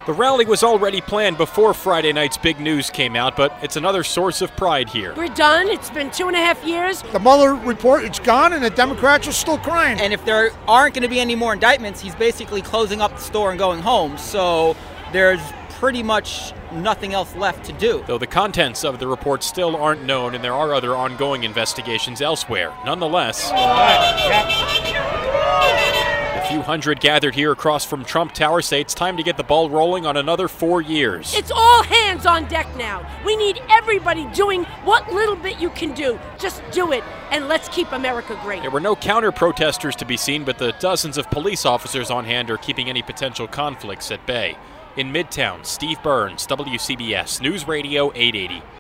The rally was already planned before Friday night's big news came out, but it's another source of pride here. We're done. It's been 2.5 years. The Mueller report, it's gone, and the Democrats are still crying. And if there aren't going to be any more indictments, he's basically closing up the store and going home. So there's pretty much nothing else left to do. Though the contents of the report still aren't known and there are other ongoing investigations elsewhere. Nonetheless, the few hundred gathered here across from Trump Tower say it's time to get the ball rolling on another 4 years. It's all hands on deck now. We need everybody doing what little bit you can do. Just do it, and let's keep America great. There were no counter-protesters to be seen, but the dozens of police officers on hand are keeping any potential conflicts at bay. In Midtown, Steve Burns, WCBS News Radio 880.